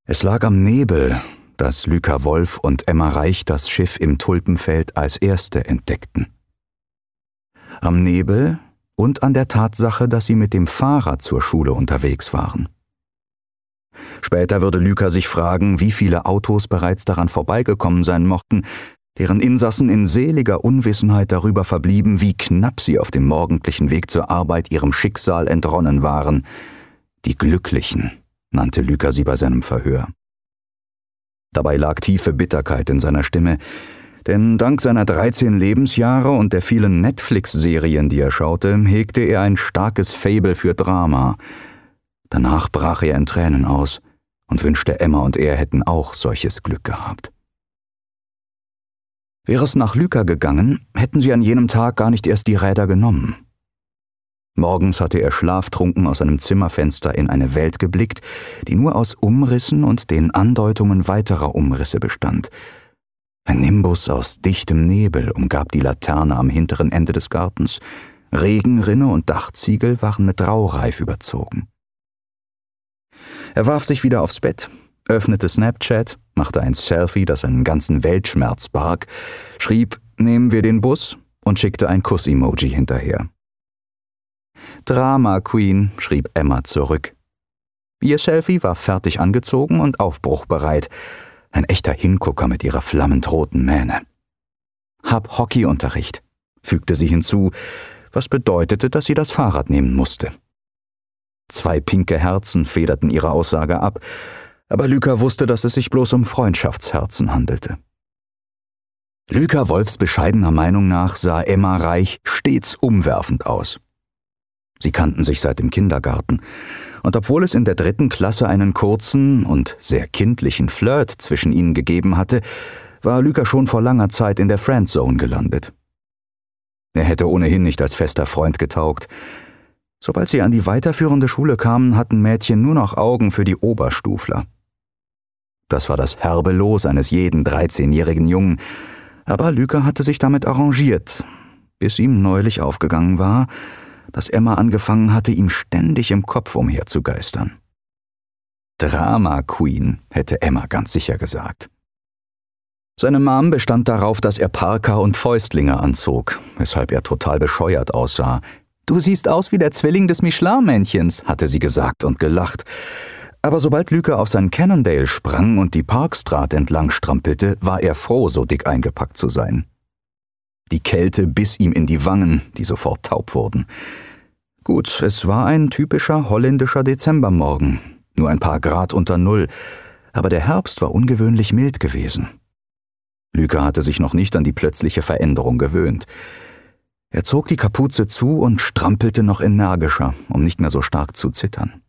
Es lag am Nebel, dass Lyka Wolf und Emma Reich das Schiff im Tulpenfeld als Erste entdeckten. Am Nebel und an der Tatsache, dass sie mit dem Fahrrad zur Schule unterwegs waren. Später würde Lyka sich fragen, wie viele Autos bereits daran vorbeigekommen sein mochten, deren Insassen in seliger Unwissenheit darüber verblieben, wie knapp sie auf dem morgendlichen Weg zur Arbeit ihrem Schicksal entronnen waren. Die Glücklichen, nannte Lyka sie bei seinem Verhör. Dabei lag tiefe Bitterkeit in seiner Stimme, denn dank seiner 13 Lebensjahre und der vielen Netflix-Serien, die er schaute, hegte er ein starkes Faible für Drama. Danach brach er in Tränen aus und wünschte, Emma und er hätten auch solches Glück gehabt. Wäre es nach Lyka gegangen, hätten sie an jenem Tag gar nicht erst die Räder genommen. Morgens hatte er schlaftrunken aus seinem Zimmerfenster in eine Welt geblickt, die nur aus Umrissen und den Andeutungen weiterer Umrisse bestand. Ein Nimbus aus dichtem Nebel umgab die Laterne am hinteren Ende des Gartens. Regenrinne und Dachziegel waren mit Raureif überzogen. Er warf sich wieder aufs Bett, öffnete Snapchat, machte ein Selfie, das einen ganzen Weltschmerz barg, schrieb »Nehmen wir den Bus« und schickte ein Kuss-Emoji hinterher. »Drama Queen«, schrieb Emma zurück. Ihr Selfie war fertig angezogen und aufbruchbereit. Ein echter Hingucker mit ihrer flammend roten Mähne. »Hab Hockeyunterricht«, fügte sie hinzu, was bedeutete, dass sie das Fahrrad nehmen musste. 2 pinke Herzen federten ihre Aussage ab, aber Lyka wusste, dass es sich bloß um Freundschaftsherzen handelte. Lyka Wolfs bescheidener Meinung nach sah Emma Reich stets umwerfend aus. Sie kannten sich seit dem Kindergarten, und obwohl es in der 3. Klasse einen kurzen und sehr kindlichen Flirt zwischen ihnen gegeben hatte, war Lyka schon vor langer Zeit in der Friendzone gelandet. Er hätte ohnehin nicht als fester Freund getaugt. Sobald sie an die weiterführende Schule kamen, hatten Mädchen nur noch Augen für die Oberstufler. Das war das herbe Los eines jeden 13-jährigen Jungen, aber Lyka hatte sich damit arrangiert, bis ihm neulich aufgegangen war, dass Emma angefangen hatte, ihm ständig im Kopf umherzugeistern. Drama Queen, hätte Emma ganz sicher gesagt. Seine Mom bestand darauf, dass er Parker und Fäustlinge anzog, weshalb er total bescheuert aussah. »Du siehst aus wie der Zwilling des Michelin-Männchens«, hatte sie gesagt und gelacht. Aber sobald Lyka auf sein Cannondale sprang und die Parkstraat entlang strampelte, war er froh, so dick eingepackt zu sein. Die Kälte biss ihm in die Wangen, die sofort taub wurden. Gut, es war ein typischer holländischer Dezembermorgen, nur ein paar Grad unter Null, aber der Herbst war ungewöhnlich mild gewesen. Lyka hatte sich noch nicht an die plötzliche Veränderung gewöhnt. Er zog die Kapuze zu und strampelte noch energischer, um nicht mehr so stark zu zittern.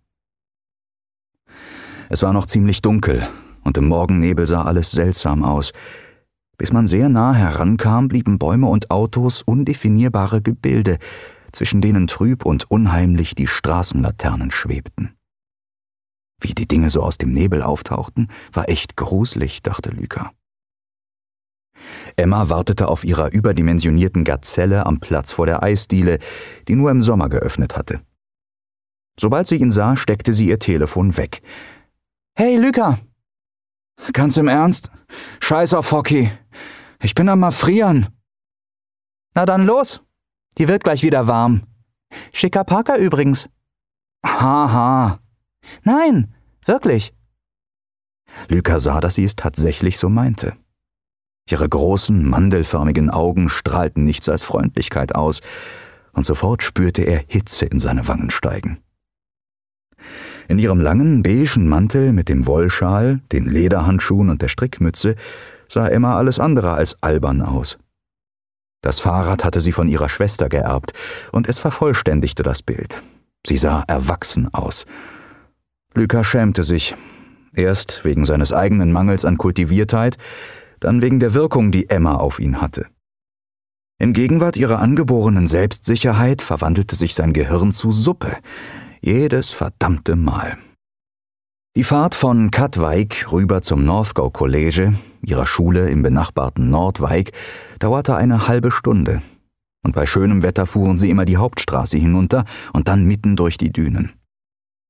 Es war noch ziemlich dunkel und im Morgennebel sah alles seltsam aus. Bis man sehr nah herankam, blieben Bäume und Autos undefinierbare Gebilde, zwischen denen trüb und unheimlich die Straßenlaternen schwebten. Wie die Dinge so aus dem Nebel auftauchten, war echt gruselig, dachte Lyka. Emma wartete auf ihrer überdimensionierten Gazelle am Platz vor der Eisdiele, die nur im Sommer geöffnet hatte. Sobald sie ihn sah, steckte sie ihr Telefon weg. »Hey, Lyka!« »Ganz im Ernst? Scheiß auf Hockey. Ich bin am Erfrieren.« »Na dann los. Die wird gleich wieder warm. Schicker Parker übrigens.« »Haha. Nein, wirklich.« Lyka sah, dass sie es tatsächlich so meinte. Ihre großen, mandelförmigen Augen strahlten nichts als Freundlichkeit aus, und sofort spürte er Hitze in seine Wangen steigen. In ihrem langen, beigen Mantel mit dem Wollschal, den Lederhandschuhen und der Strickmütze sah Emma alles andere als albern aus. Das Fahrrad hatte sie von ihrer Schwester geerbt, und es vervollständigte das Bild. Sie sah erwachsen aus. Lyka schämte sich, erst wegen seines eigenen Mangels an Kultiviertheit, dann wegen der Wirkung, die Emma auf ihn hatte. In Gegenwart ihrer angeborenen Selbstsicherheit verwandelte sich sein Gehirn zu Suppe, jedes verdammte Mal. Die Fahrt von Katwijk rüber zum Northcote College, ihrer Schule im benachbarten Noordwijk, dauerte eine halbe Stunde, und bei schönem Wetter fuhren sie immer die Hauptstraße hinunter und dann mitten durch die Dünen.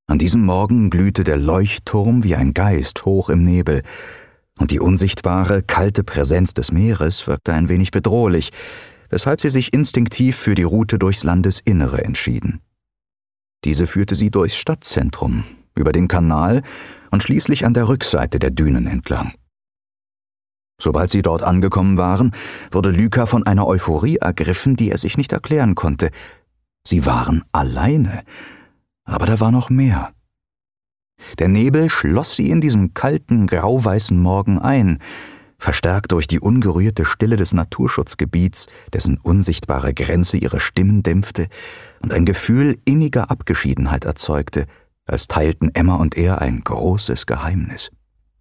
An diesem Morgen glühte der Leuchtturm wie ein Geist hoch im Nebel, und die unsichtbare, kalte Präsenz des Meeres wirkte ein wenig bedrohlich, weshalb sie sich instinktiv für die Route durchs Landesinnere entschieden. Diese führte sie durchs Stadtzentrum, über den Kanal und schließlich an der Rückseite der Dünen entlang. Sobald sie dort angekommen waren, wurde Lyka von einer Euphorie ergriffen, die er sich nicht erklären konnte. Sie waren alleine, aber da war noch mehr. Der Nebel schloss sie in diesem kalten, grauweißen Morgen ein, verstärkt durch die ungerührte Stille des Naturschutzgebiets, dessen unsichtbare Grenze ihre Stimmen dämpfte und ein Gefühl inniger Abgeschiedenheit erzeugte, als teilten Emma und er ein großes Geheimnis.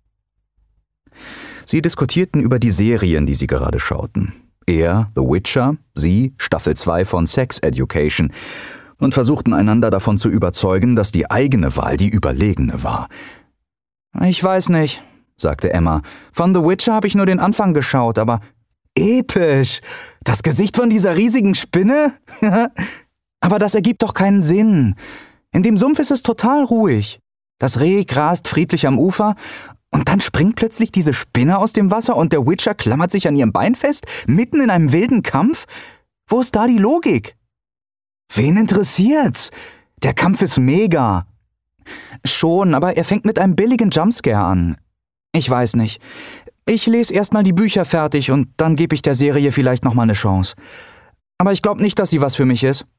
Sie diskutierten über die Serien, die sie gerade schauten. Er, The Witcher, sie, Staffel 2 von Sex Education, und versuchten einander davon zu überzeugen, dass die eigene Wahl die überlegene war. »Ich weiß nicht«, sagte Emma. »Von The Witcher habe ich nur den Anfang geschaut, aber episch! Das Gesicht von dieser riesigen Spinne? Aber das ergibt doch keinen Sinn. In dem Sumpf ist es total ruhig. Das Reh grast friedlich am Ufer und dann springt plötzlich diese Spinne aus dem Wasser und der Witcher klammert sich an ihrem Bein fest, mitten in einem wilden Kampf? Wo ist da die Logik? Wen interessiert's? Der Kampf ist mega. Schon, aber er fängt mit einem billigen Jumpscare an. Ich weiß nicht. Ich lese erstmal die Bücher fertig und dann gebe ich der Serie vielleicht nochmal eine Chance. Aber ich glaube nicht, dass sie was für mich ist.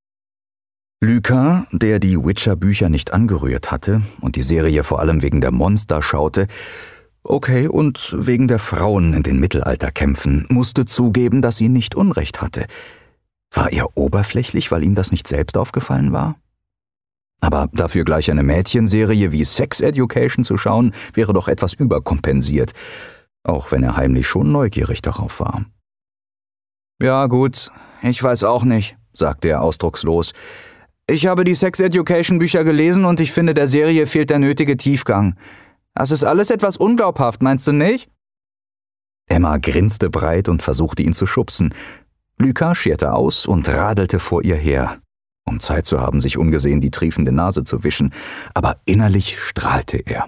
Lyka, der die Witcher-Bücher nicht angerührt hatte und die Serie vor allem wegen der Monster schaute, okay, und wegen der Frauen in den Mittelalterkämpfen, musste zugeben, dass sie nicht Unrecht hatte. War er oberflächlich, weil ihm das nicht selbst aufgefallen war? Aber dafür gleich eine Mädchenserie wie Sex Education zu schauen, wäre doch etwas überkompensiert, auch wenn er heimlich schon neugierig darauf war. »Ja gut, ich weiß auch nicht«, sagte er ausdruckslos. »Ich habe die Sex Education Bücher gelesen und ich finde, der Serie fehlt der nötige Tiefgang. Das ist alles etwas unglaubhaft, meinst du nicht?« Emma grinste breit und versuchte ihn zu schubsen. Lyka scherte aus und radelte vor ihr her, um Zeit zu haben, sich ungesehen die triefende Nase zu wischen, aber innerlich strahlte er.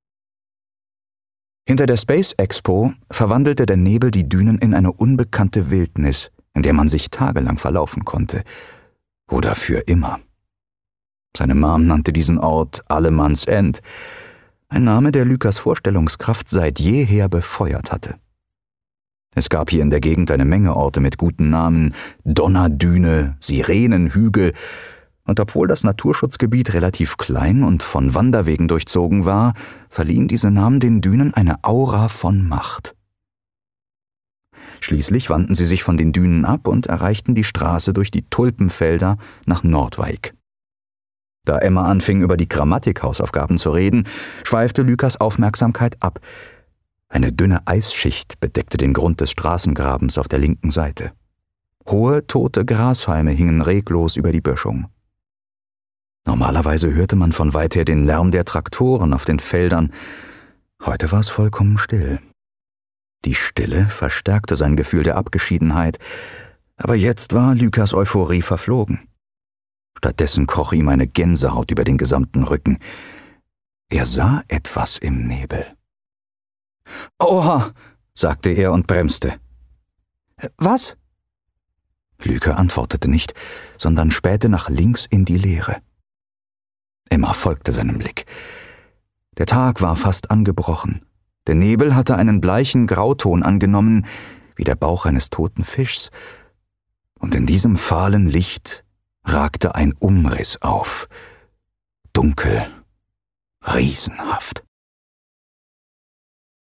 Hinter der Space Expo verwandelte der Nebel die Dünen in eine unbekannte Wildnis, in der man sich tagelang verlaufen konnte. Oder für immer. Seine Mom nannte diesen Ort Allemanns End, ein Name, der Lykas Vorstellungskraft seit jeher befeuert hatte. Es gab hier in der Gegend eine Menge Orte mit guten Namen, Donnerdüne, Sirenenhügel, und obwohl das Naturschutzgebiet relativ klein und von Wanderwegen durchzogen war, verliehen diese Namen den Dünen eine Aura von Macht. Schließlich wandten sie sich von den Dünen ab und erreichten die Straße durch die Tulpenfelder nach Nordwijk. Da Emma anfing, über die Grammatikhausaufgaben zu reden, schweifte Lykas Aufmerksamkeit ab. Eine dünne Eisschicht bedeckte den Grund des Straßengrabens auf der linken Seite. Hohe, tote Grashalme hingen reglos über die Böschung. Normalerweise hörte man von weit her den Lärm der Traktoren auf den Feldern. Heute war es vollkommen still. Die Stille verstärkte sein Gefühl der Abgeschiedenheit, aber jetzt war Lykas Euphorie verflogen. Stattdessen kroch ihm eine Gänsehaut über den gesamten Rücken. Er sah etwas im Nebel. »Oha«, sagte er und bremste. »Was?« Lyka antwortete nicht, sondern spähte nach links in die Leere. Emma folgte seinem Blick. Der Tag war fast angebrochen. Der Nebel hatte einen bleichen Grauton angenommen, wie der Bauch eines toten Fischs. Und in diesem fahlen Licht ragte ein Umriss auf. Dunkel, riesenhaft.